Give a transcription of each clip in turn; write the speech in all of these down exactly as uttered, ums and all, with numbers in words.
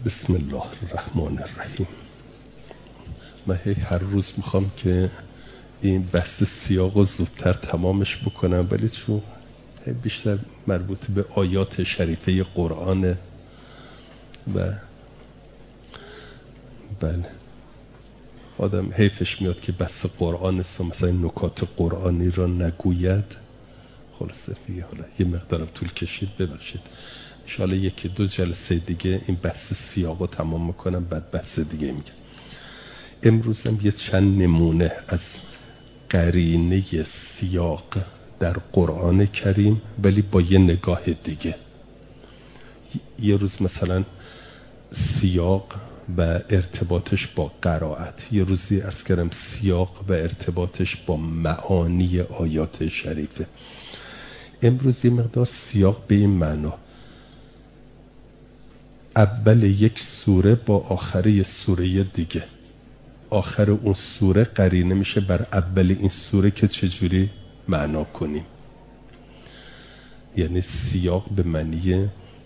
بسم الله الرحمن الرحیم. من هر روز میخوام که این بحث سیاق رو زودتر تمامش بکنم، ولی چون بیشتر مربوط به آیات شریفه قرآنه و بله آدم حیفش میاد که بحث قرآن است و مثلا نکات قرآنی را نگوید. خلاصه دیگه حالا یه مقدارم طول کشید، ببخشید. انشاءالله یکی دو جلسه دیگه این بحث سیاق رو تمام میکنم، بعد بحث دیگه میگم. امروزم یه چند نمونه از قرینه سیاق در قرآن کریم، ولی با یه نگاه دیگه. یه روز مثلا سیاق و ارتباطش با قرائت، یه روزی عرض کردم سیاق و ارتباطش با معانی آیات شریفه. امروز یه مقدار سیاق به این معنا، اول یک سوره با آخر یک سوره دیگه، آخر اون سوره قرینه میشه بر اول این سوره که چجوری معنا کنیم. یعنی سیاق به معنی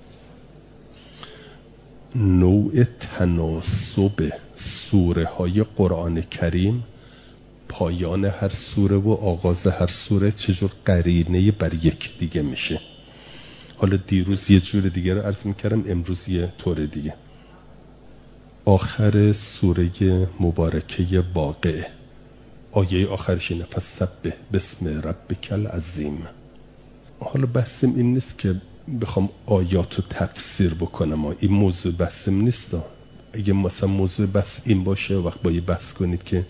نوع تناسب سوره های قرآن کریم، پایان هر سوره و آغاز هر سوره چجور قرینه بر یک دیگه میشه. حالا دیروز یه جور دیگه رو عرض میکردم، امروز یه طور دیگه. آخر سوره مبارکه واقعه، آیه آخرش اینه فسبح باسم ربک العظیم. حالا بحثم این نیست که بخوام آیاتو تفسیر بکنم، این موضوع بحثم نیست. اگه مثلا موضوع بحث این باشه، وقت با یه بحث کنید که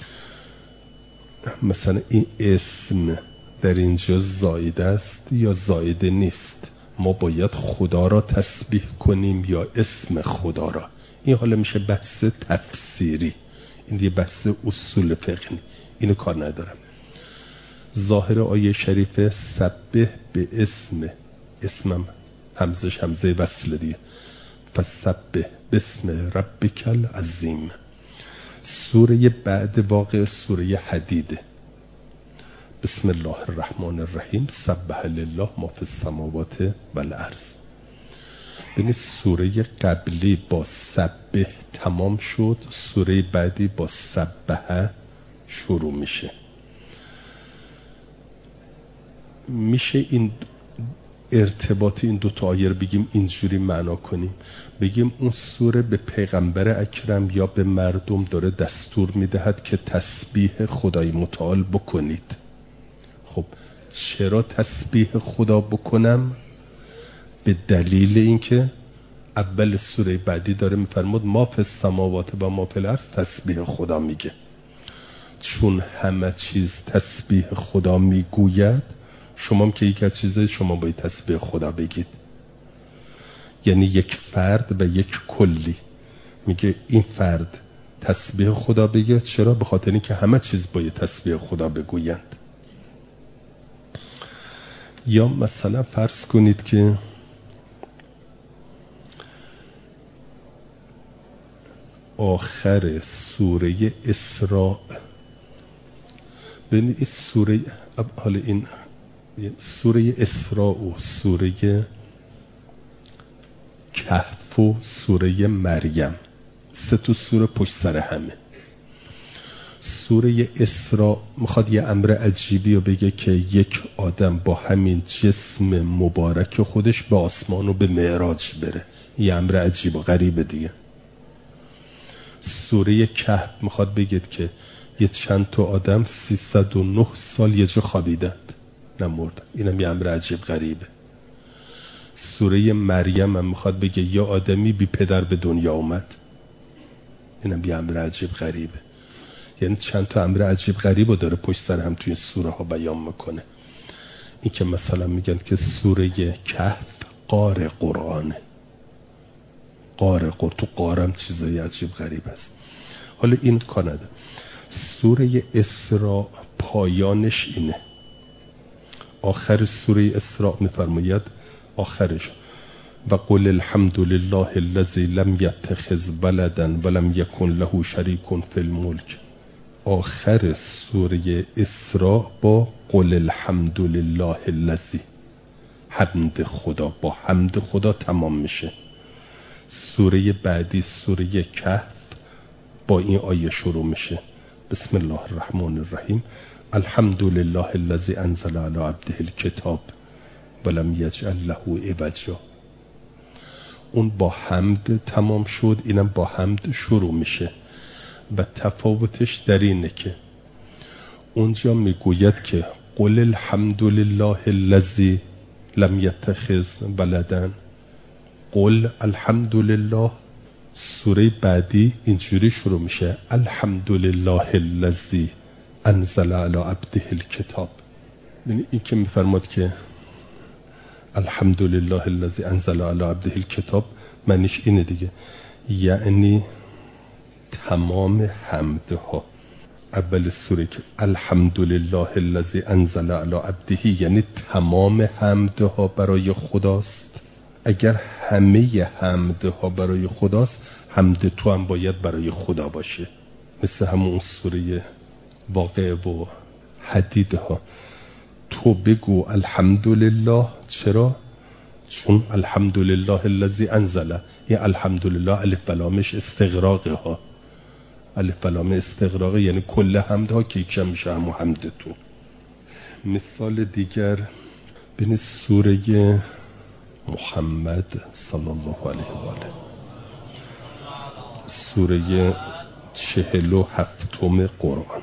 مثلا این اسم در اینجا زائد است یا زائد نیست، ما باید خدا را تسبیح کنیم یا اسم خدا را، این حالا میشه بحث تفسیری. این دیگه بحث اصول فقهی، اینو کار ندارم. ظاهر آیه شریفه سبح به اسم، اسمم همزش همزه وصل دیگه، فسبح باسم ربک العظیم. سوره بعد واقع سوره حدیده، بسم الله الرحمن الرحیم سبح لله ما فی السماوات و الارض. ببین سوره قبلی با سبح تمام شد، سوره بعدی با سبح شروع میشه. میشه این ارتباط این دو تا آیه رو بگیم اینجوری معنا کنیم، بگیم اون سوره به پیغمبر اکرم یا به مردم داره دستور میدهد که تسبیح خدای متعال بکنید. خب چرا تسبیح خدا بکنم؟ به دلیل اینکه اول سوره بعدی داره میفرمود ما فی السماوات و ما فی الارض، تسبیح خدا میگه. چون همه چیز تسبیح خدا میگوید، شما هم که یک از چیزای شما باید تسبیح خدا بگید. یعنی یک فرد و یک کلی میگه این فرد تسبیح خدا بگه. چرا؟ به خاطر اینکه همه چیز باید تسبیح خدا بگویند. یا مثلا فرض کنید که آخر سوره اسراء، ببینید این سوره، حالا این سوره اسراء و سوره کهف و سوره مریم، سه تا سوره پشت سر همه. سوره اسراء میخواد یه امر عجیبی رو بگه که یک آدم با همین جسم مبارک خودش به آسمان و به معراج بره. یه امر عجیب و غریبه دیگه. سوره کهف میخواد بگید که یه چند تا آدم سیصد و نه سال یه جا خوابیدند نمردن. اینم یه امر عجیب غریبه. سوره مریم هم میخواد بگه یه آدمی بی پدر به دنیا اومد. اینم یه امر عجیب غریبه. یعنی چند تا امر عجیب غریب رو داره پشت سر هم توی این سوره ها بیان میکنه. این که مثلا میگن که سوره کهف قار قرآنه. قار قرآن، تو قارم چیزای عجیب غریب هست. حالا این کانادا سوره اسراء پایانش اینه. آخر سوره اسراء میفرماید آخرش و قل الحمد لله الذی لم یتخذ ولدا ولم یکن له شریک فی الملک. آخر سوره اسراء با قل الحمد لله الذی، حمد خدا، با حمد خدا تمام میشه. سوره بعدی سوره کهف با این آیه شروع میشه. بسم الله الرحمن الرحیم. الحمد لله الذی انزل علی عبده الکتاب ولم یجعل له عوجا. اون با حمد تمام شد، اینم با حمد شروع میشه و تفاوتش در اینه که اونجا میگوید که قل الحمد لله الذی لم یتخذ ولدا. قل الحمد لله. سوره بعدی اینجوری شروع میشه الحمد لله الذی انزل علی عبده الکتاب. یعنی این که میفرماد که الحمد لله الذی انزل علی عبده الکتاب معنیش اینه دیگه، یعنی تمام حمدها. اول سوره که الحمد لله الذی انزل علی عبده یعنی تمام حمدها برای خداست. اگر همه حمدها برای خداست، حمد تو هم باید برای خدا باشه، مثل همون سوره واقعه و حدیدها. تو بگو الحمدلله. چرا؟ چون الحمدلله الذی انزل، این الحمدلله الف و لامش استغراقه ها، الف و لام استغراقه یعنی کل حمدها که یکم میشه همون حمد تو. مثال دیگر بین سوره محمد صلی الله علیه و آله، سوره چهل و هفتم قرآن.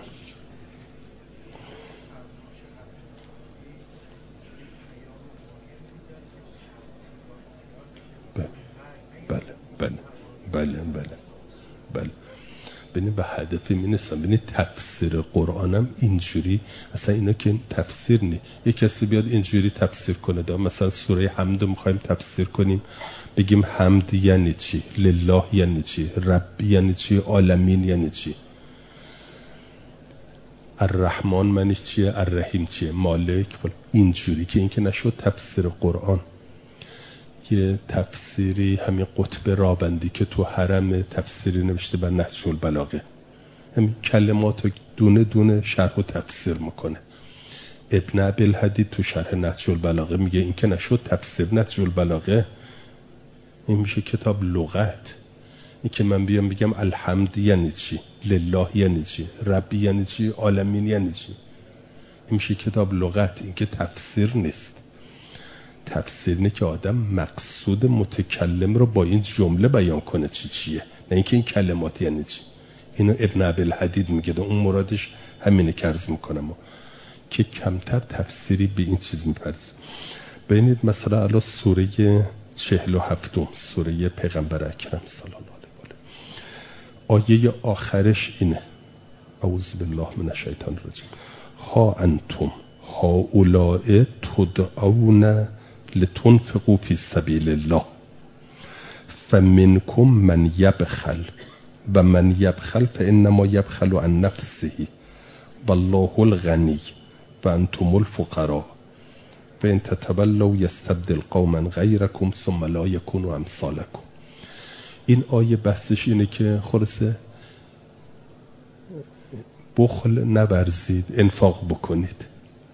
بله بله بله بله بله بله ببین به هدفی می‌رسم. ببین تفسیر قرآنم اینجوری، اصلا اینا که تفسیر نی. یک کسی بیاد اینجوری تفسیر کنه، دا مثلا سوره حمد می‌خوایم تفسیر کنیم، بگیم حمد یعنی چی، لله یعنی چی، رب یعنی چی، عالمین یعنی چی، الرحمن معنی چیه، الرحیم چیه، مالک. اینجوری که این که نشد تفسیر قرآن. یه تفسیری همین قطب رابندی که تو حرم تفسیری نوشته بر نهج البلاغه، همین کلمات دونه دونه شرح و تفسیر میکنه. ابن ابی‌الحدید تو شرح نهج البلاغه میگه این که نشد تفسیر نهج البلاغه، این میشه کتاب لغت. این که من بیام بگم الحمد یعنی چی، لله یعنی چی، رب یعنی چی، عالمین یعنی چی، این میشه کتاب لغت. این که تفسیر نیست. تفسیر نه که آدم مقصود متکلم رو با این جمله بیان کنه چی چیه، نه اینکه این کلمات یعنی چی. اینو ابن ابی‌الحدید میگه، اون مرادش همینه که عرض میکنم که کمتر تفسیری به این چیز میپرسه. ببینید مثلا الان سوره چهل و هفتم، سوره پیغمبر اکرم صلی الله علیه و آله، آیه آخرش اینه اعوذ بالله من الشیطان الرجیم. ها انتم هؤلاء تدعون لتنفقوا فی سبیل الله فمنکم من یبخل و من یبخل فانما یبخل عن نفسه والله الغنی و انتم الفقراء فان تتولوا یستبدل قوما غیرکم ثم لا یکونوا امثالکم. این آیه بحثش اینه که خلاصه بخل نورزید، انفاق بکنید.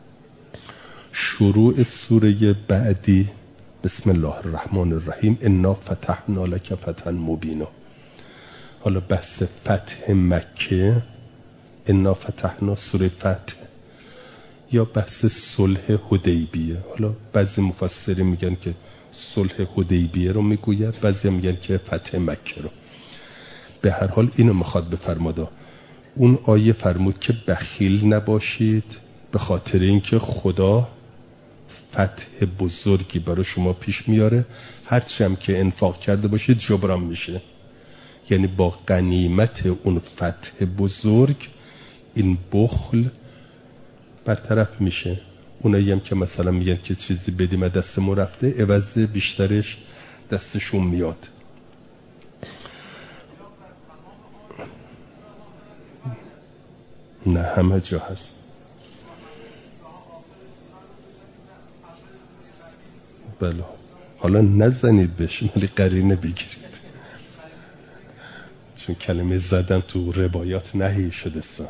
شروع سوره بعدی بسم الله الرحمن الرحیم انا فتحنا لک فتحا مبینا. حالا بحث فتح مکه، انا فتحنا سوره فتح، یا بحث صلح حدیبیه. حالا بعضی مفسرین میگن که صلح حدیبیه رو میگوید، بعضی میگن که فتح مکه رو. به هر حال اینو میخواد بفرماده. اون آیه فرمود که بخیل نباشید به خاطر اینکه خدا فتح بزرگی برای شما پیش میاره، هرچی هم که انفاق کرده باشید جبران میشه. یعنی با غنیمت اون فتح بزرگ این بخل برطرف میشه. اونایی هم که مثلا میگن که چیزی بدیم دستمون رفته، عوض بیشترش دستشون میاد. نه همه جا هست. بله حالا نزنید بهش، ولی قرینه بگیرید، چون کلمه زدن تو روایات نهی شده است.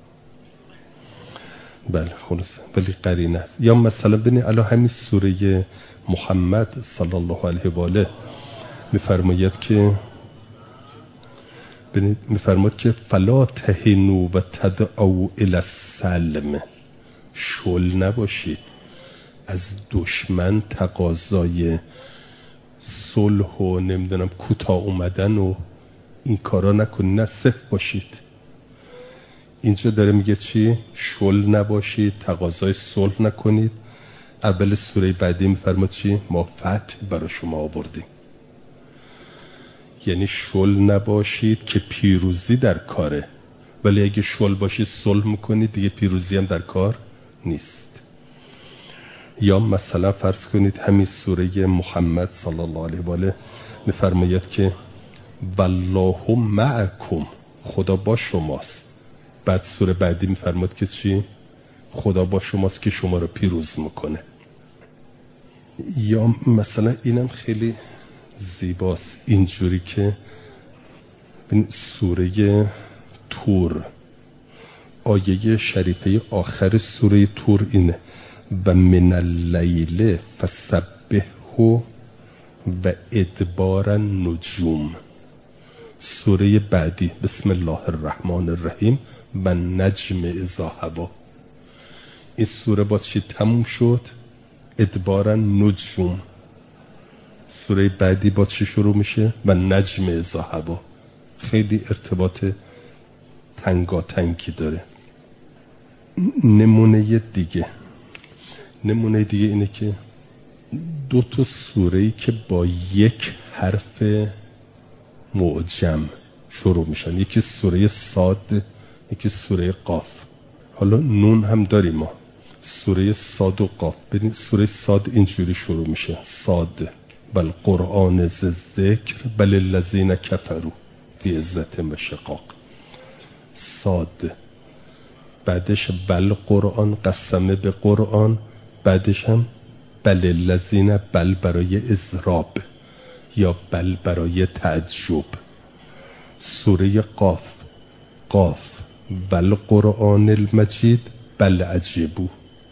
بله خلاص ولی قرینه است. یا مثلا ببینید الان همین سوره محمد صلی الله علیه و آله میفرماید که میفرماید که فلا تهنوا و تدعوا الی السلم، شل نباشید، از دشمن تقاضای صلح و نمیدونم کوتاه اومدن و این کارا نکنید، نه صفر باشید. اینجا داره میگه چی؟ شل نباشید، تقاضای صلح نکنید. اول سوره بعدی میفرماید چی؟ ما فتح برای شما آوردیم. یعنی شل نباشید که پیروزی در کاره، ولی اگه شل باشید صلح میکنید دیگه پیروزی هم در کار نیست. یا مثلا فرض کنید همین سوره محمد صلی الله علیه و آله میفرماید که والله معکم، خدا با شماست. بعد سوره بعدی میفرماید که چی؟ خدا با شماست که شما رو پیروز میکنه. یا مثلا اینم خیلی زیباست، اینجوری که سوره تور آیه شریفه آخر سوره تور اینه و من اللیل فسبحه و ادبار النجوم. سوره بعدی بسم الله الرحمن الرحیم و نجم اذا هوا. این سوره با چی تموم شد؟ ادبار النجوم. سوره بعدی با چی شروع میشه؟ و نجم اذا هوا. خیلی ارتباط تنگاتنگی داره. نمونه دیگه نمونه دیگه اینه که دو تا سوره‌ای که با یک حرف معجم شروع میشن، یکی سوره صاد، یکی سوره قاف. حالا نون هم داریم ما، سوره صاد و قاف. ببین سوره صاد اینجوری شروع میشه صاد بل قرآن ز ذکر بل الذین کفروا فی عزت و شقاق. صاد بعدش بل قرآن قسمه به قرآن، بعدش هم بل الذین، بل برای اضراب یا بل برای تعجب. سوره قاف قاف بل قرآن المجید بل عجبو.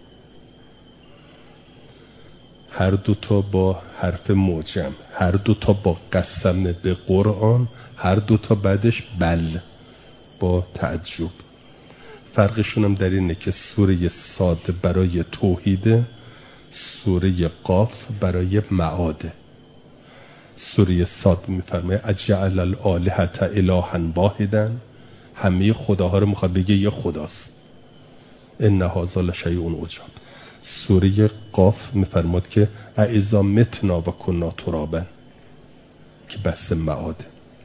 هر دوتا با حرف معجم، هر دوتا با قسم به قرآن، هر دوتا بعدش بل با تعجب. فرقشون هم در اینه که سوره صاد برای توحیده، سوره قاف برای معاده. سوره صاد میفرماید اجعل الالهة الها واحدا، همه خداها رو میخواد بگه یه خداست. ان هذا لشیء عجاب. سوره قاف میفرماد که اذا متنا و کنا ترابا، که بحث معاده.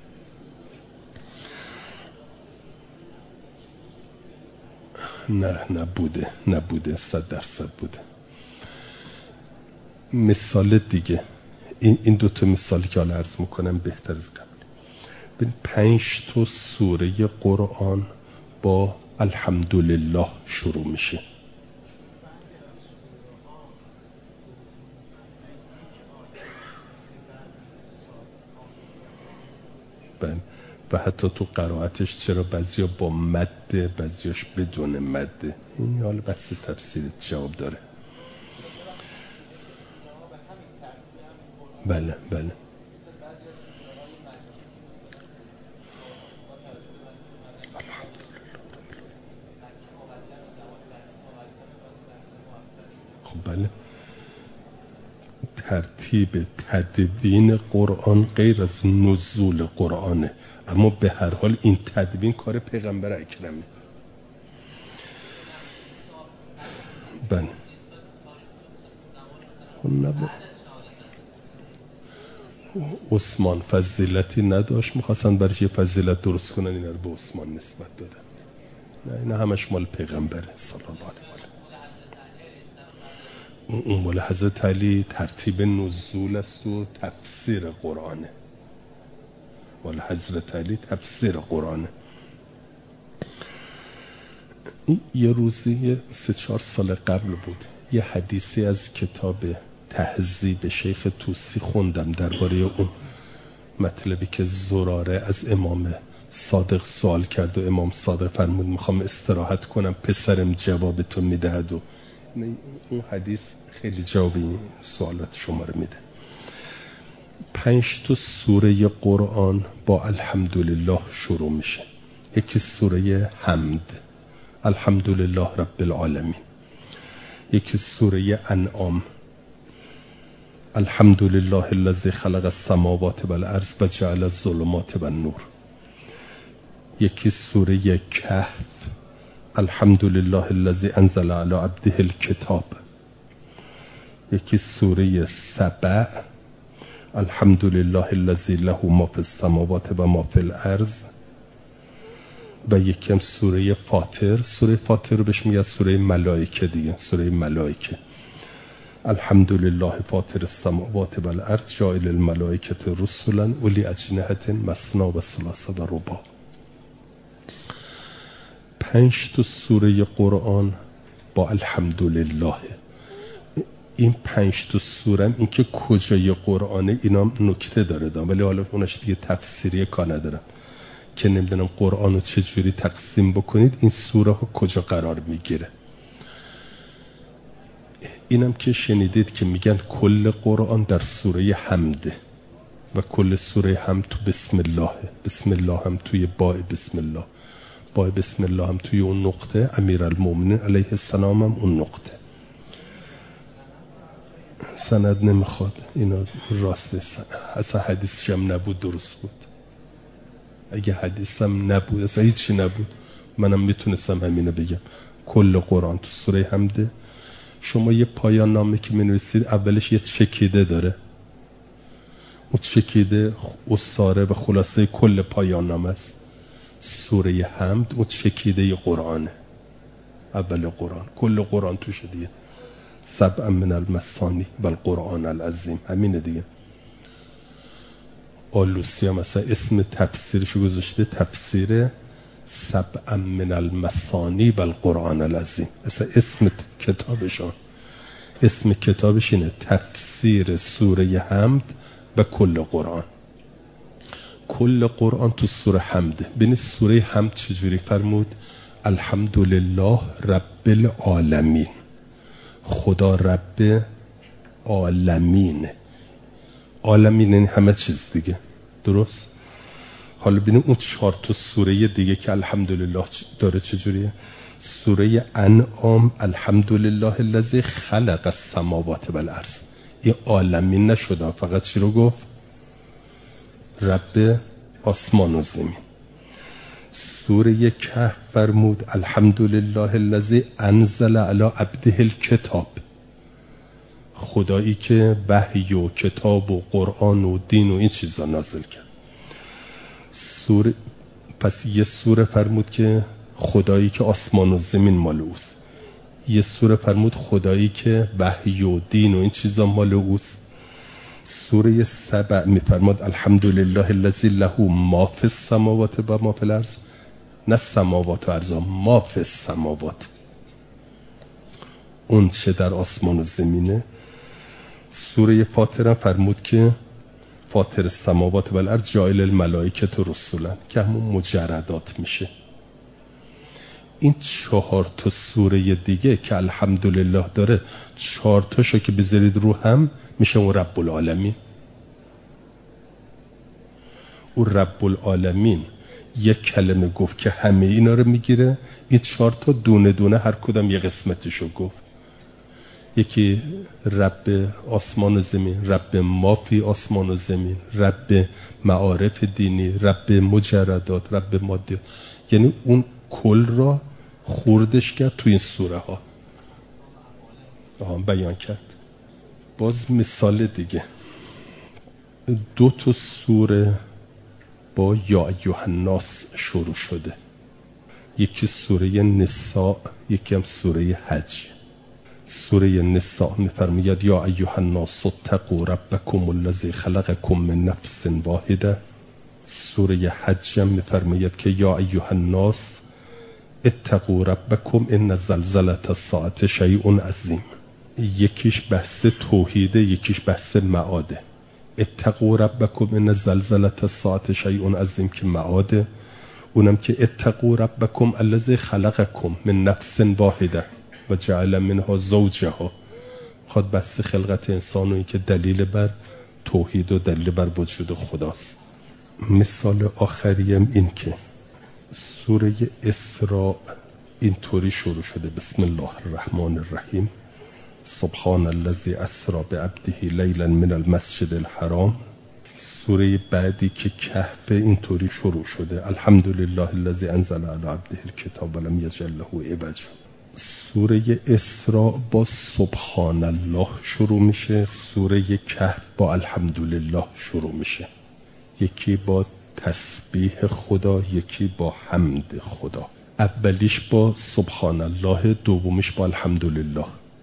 نه نبوده نبوده صد درصد بوده. مثال دیگه، این این دو تا مثالی که حالا عرض میکنم بهتر از قبل. ببین پنج تا سوره قرآن با الحمدلله شروع میشه. بله. و حتی تو قرائتش چرا بعضیا با مد بعضیاش بدون مد، این حالا بحث تفسیرت جواب داره. بله بله خب بله. ترتیب تدوین قرآن غیر از نزول قرآنه، اما به هر حال این تدوین کار پیغمبر اکرمه. بله عثمان فضیلتی نداشت، میخواستن برای یه فضیلت درست کنن اینا رو به عثمان نسبت دادن. نه اینا همش مال پیغمبره صلی الله علیه و آله. اون مال حضرت علی ترتیب نزول است و تفسیر قرآنه. مال حضرت علی تفسیر قرآنه. یه روزی سه چهار سال قبل بود، یه حدیثی از کتاب تهذیب شیخ طوسی خوندم درباره اون مطلبی که زراره از امام صادق سوال کرد و امام صادق فرمود میخوام استراحت کنم، پسرم جواب تو میدهد. و اون حدیث خیلی جواب این سوالات شما رو میده. پنج تا سوره قرآن با الحمدلله شروع میشه. یکی سوره حمد، الحمدلله رب العالمین. یکی سوره انعام، الحمدلله الذی خلق السماوات والارض و جعل الظلمات والنور. یکی سوره کهف، الحمدلله الذی انزل علی عبده الکتاب. یکی سوره سبع، الحمدلله الذی له ما فی السماوات و ما فی الارض. و یکم سوره فاطر. سوره فاطر رو بهش میگه سوره ملائکه دیگه، سوره ملائکه. الحمدلله فاطر السماوات و الارض جاعل الملائکه رسلا اولی اجنحه مثنی و ثلاث و رباع. پنج تا سوره قرآن با الحمدلله. این پنج تا سوره این که کجای قرآنه اینا نکته داره دارم، ولی حالا اوناش دیگه تفسیری کار ندارم که نمیدونم قرآن رو چجوری تقسیم بکنید این سوره ها کجا قرار میگیره. اینم که شنیدید که میگن کل قرآن در سوره حمده و کل سوره حمد تو بسم الله، بسم الله هم توی باء بسم الله، باء بسم الله هم توی اون نقطه، امیرالمومنین علیه السلام هم اون نقطه. سند نمیخواد، اینا راست نیست، اصلا حدیثش هم نبود، درست بود. اگه حدیثم نبود اصلا هیچی نبود، منم میتونستم همینو بگم. کل قرآن تو سوره حمده. شما یه پایان نامه که می‌نویسید اولش یه چکیده داره، اون چکیده اصاره و خلاصه کل پایان نامه است. سوره حمد اون چکیده قرآنه، اول قرآن، کل قرآن توشه دیگه. سبع من المثانی و القرآن العظیم، همینه دیگه. آلوسی هم مثلا اسم تفسیرشو گذاشته تفسیر سبع من المثانی و القرآن العظیم، مثلا اسم کتابشون، اسم کتابش اینه تفسیر سوره حمد و کل قرآن. کل قرآن تو سوره حمده. ببین سوره حمد چجوری فرمود؟ الحمدلله رب العالمین، خدا رب عالمین. عالمین یعنی همه چیز دیگه، درست؟ حالا ببینیم اون چهار تا سوره دیگه که الحمدلله داره چجوریه. سوره انعام الحمدلله الذی خلق السماوات والارض، این عالمین نشد، فقط چی رو گفت؟ رب آسمان و زمین. سوره کهف فرمود الحمدلله الذی انزل علی عبده الکتاب، خدایی که وحی و کتاب و قرآن و دین و این چیزا نازل کرد. سوره پس یه سوره فرمود که خدایی که آسمان و زمین مال اوست، یه سوره فرمود خدایی که وحی و دین و این چیزا مال اوست. سوره سبع میفرماد الحمدلله الذی له ما فی السماوات و ما فی الارض، نه سماوات و ارض، ما فی السماوات، اون چه در آسمان و زمینه. سوره فاطر فرمود که فاطر السماوات و الارض جاعل الملائکه رسولا، که همون مجردات میشه. این چهار تا سوره دیگه که الحمدلله داره، چهار تاشو که بذارید رو هم میشه اون رب العالمین. اون رب العالمین یک کلمه گفت که همه اینا رو میگیره. این چهار تا دونه دونه هر کدام یه قسمتشو گفت. یکی رب آسمان و زمین، رب مافی آسمان و زمین، رب معارف دینی، رب مجردات، رب مادی. یعنی اون کل را خوردش کرد تو این سوره ها بیان کرد. باز مثال دیگه، دو تا سوره با یا ایها الناس شروع شده، یکی سوره نساء، یکی هم سوره حج. سوره نساء میفرماید یا ایها الناس اتقوا ربکم الذی خلقکم من نفس واحده. سوره حج میفرماید که یا ایها الناس اتقوا ربکم ان زلزله الساعه شیء عظیم. یکیش بحث توحیده، یکیش بحث معاده. اتقوا ربکم ان زلزله الساعه شیء عظیم که معاده، اونم که اتقوا ربکم الذی خلقکم من نفس واحده و جعل منها زوجها. خود بحث خلقت انسان و این که دلیل بر توحید و دلیل بر وجود خداست. مثال آخریم این که سوره اسراء اینطوری شروع شده: بسم الله الرحمن الرحیم، سبحان الذی اسری بعبده لیلا من المسجد الحرام. سوره بعدی که کهف اینطوری شروع شده: الحمدلله الذی انزل علی عبده الکتاب ولم یجعل له عوجا. سوره اسراء با سبحان الله شروع میشه، سوره کهف با الحمدلله شروع میشه. یکی با تسبیح خدا، یکی با حمد خدا. اولیش با سبحان الله، دومیش با الحمدلله.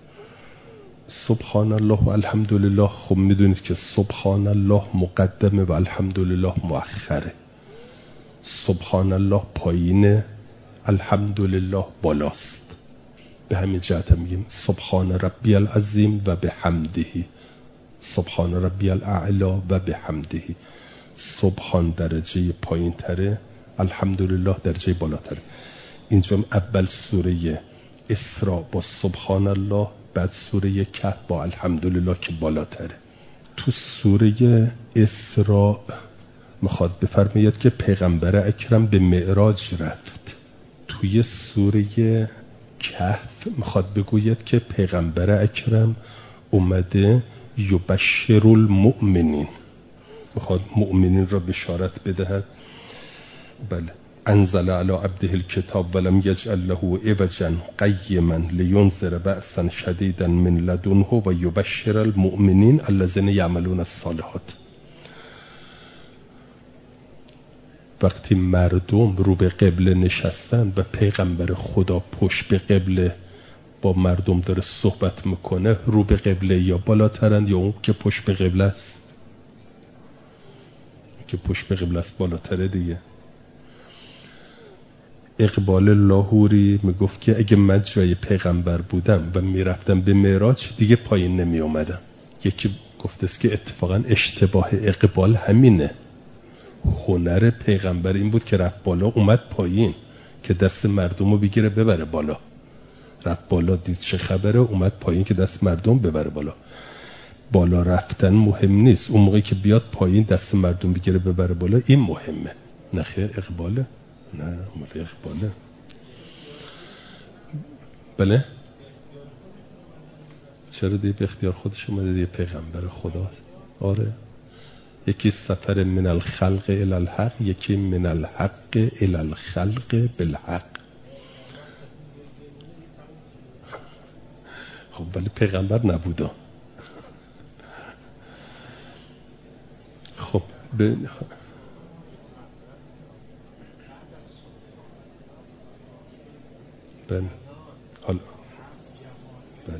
سبحان الله و الحمدلله، خب میدونید که سبحان الله مقدمه و الحمدلله مؤخره. سبحان الله پایینه، الحمدلله بالاست. به همین جهت میگیم سبحان ربی العظیم و به حمده، سبحان ربی الاعلی و به حمده. سبحان درجه پایین تره، الحمدلله درجه بالاتره. اینجا اول سوره اسراء با سبحان الله، بعد سوره کهف با الحمدلله که بالاتره. تو سوره اسراء میخواد بفرماید که پیغمبر اکرم به معراج رفت. توی سوره کهف میخواد بگوید که پیغمبر اکرم اومده یبشر المؤمنین، میخواد مؤمنین را بشارت بدهد. بله، انزل علی عبده الکتاب ولم یجعل له عوجا قیما لینذر بأسا شدیدا من لدنه و یبشر المؤمنین الذین یعملون الصالحات. وقتی مردم رو به قبله نشستن و پیغمبر خدا پشت به قبله با مردم داره صحبت میکنه، رو به قبله یا بالاترند یا اون که پشت به قبله است؟ که پشت به قبله است بالاتره دیگه. اقبال لاهوری میگفت که اگه من جای پیغمبر بودم و میرفتم به معراج دیگه پایین نمی اومدم. یکی گفته است که اتفاقا اشتباه اقبال همینه. هنر پیغمبر این بود که رفت بالا اومد پایین که دست مردم رو بگیره ببره بالا. رفت بالا دید چه خبره، اومد پایین که دست مردم ببره بالا. بالا رفتن مهم نیست، اون موقعی که بیاد پایین دست مردم بگیره ببره بالا این مهمه. نه خیر، اقباله. نه مال اقباله. بله چرا دیگه به اختیار خودش اومده دیگه، پیغمبر خداست. آره، یکی سفر من الخلق الی الحق، یکی من الحق الی الخلق بالحق. خب ولی پیغمبر نبوده. خب به بله حالا بله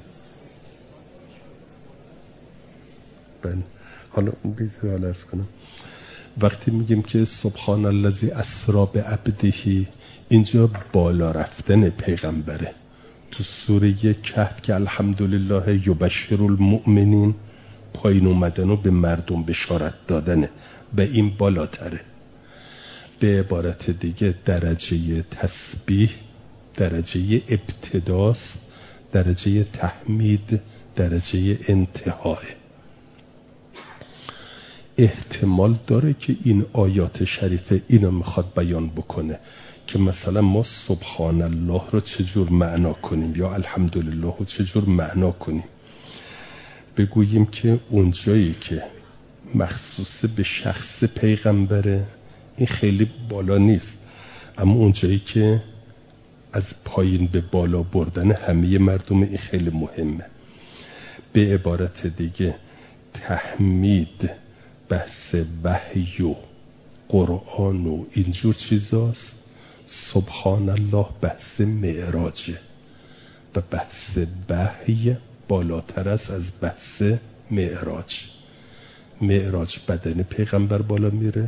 بله حالا بیزی حالا ارز کنم. وقتی میگیم که سبحان الذی اسری بعبده، اینجا بالا رفتن پیغمبره. تو سوره کهف که الحمدلله یبشر المؤمنین، پایین اومدن و به مردم بشارت دادنه و این بالاتره. به عبارت دیگه درجه تسبیح درجه ابتداست، درجه تحمید درجه انتهای. احتمال داره که این آیات شریفه اینو میخواد بیان بکنه که مثلا ما سبحان الله رو چجور معنا کنیم یا الحمدلله رو چجور معنا کنیم. بگوییم که اونجایی که مخصوص به شخص پیغمبره این خیلی بالا نیست، اما اونجایی که از پایین به بالا بردن همه مردم این خیلی مهمه. به عبارت دیگه تحمید بحث وحی و قرآن و اینجور چیزاست، سبحان الله بحث معراجه و بحث وحی بالاتر است از بحث معراج. معراج بدن پیغمبر بالا میره،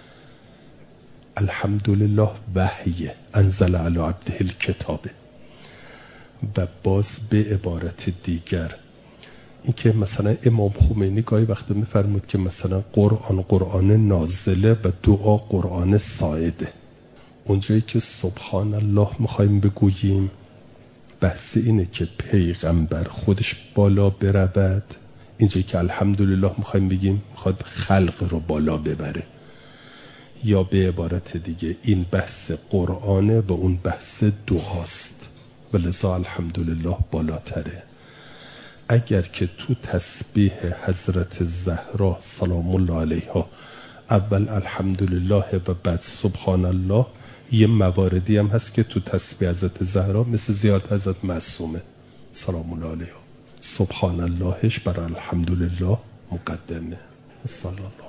الحمدلله وحی انزل علی عبده الکتابه. و باز به عبارت دیگر این که مثلا امام خمینی گاهی وقتا میفرمود که مثلا قرآن قرآن نازله و دعا قرآن ساعده. اونجایی که سبحان الله میخوایم بگوییم بحث اینه که پیغمبر خودش بالا برود، اینجایی که الحمدلله میخوایم بگیم میخواد خلق رو بالا ببره. یا به عبارت دیگه این بحث قرآنه و اون بحث دعاست و لذا الحمدلله بالاتره. اگر که تو تسبیح حضرت زهرا سلام الله علیها اول الحمدلله و بعد سبحان الله، یه مواردی هم هست که تو تسبیح حضرت زهرا مثل زیارت حضرت معصومه سلام الله علیها سبحان اللهش بر الحمدلله مقدمه. صلی الله